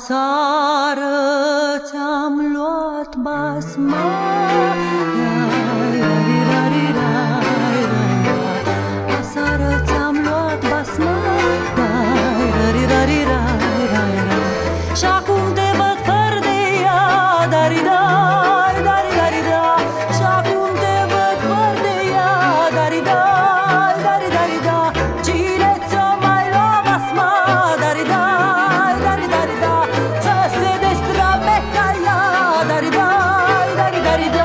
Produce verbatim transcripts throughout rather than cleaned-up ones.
Aseară ți-am luat basma, aseară ți-am luat basma, și acum te văd fără de ea, dari-dai, dari-dari-da. Și acum te văd fără de ea, dari-dai, dari-dari-da. Cine ți-o mai lua basma, dari-dai, dari-dari-da. Să se destrame ca ea, dari-dai, dari-dari-da.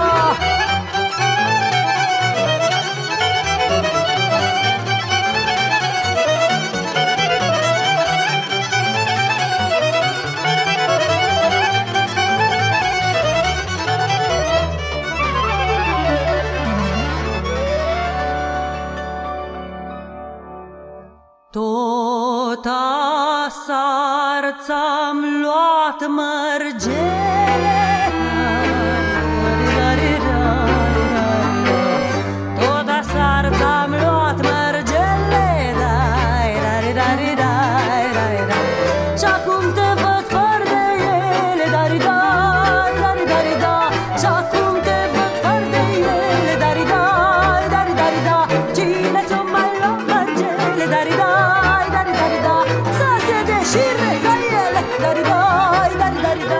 Tot aseară ți-am luat mărgele, tot aseară ți-am luat mărgele, și acum te văd fără de ele, dari-dai, dari-dari-da. Și acum te văd fără de ele, dari-dai, dari-dari-da. Cine ți-o mai lua mărgele, dari-dai, dari-dari-da. Să se deșire ca ele, dari-dai, dari-dari-da.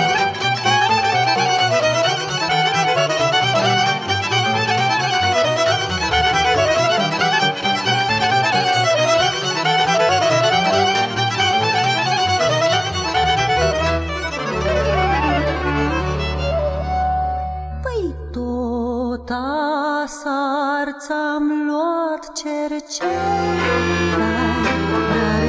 Păi tot aseară ți-am luat cercei,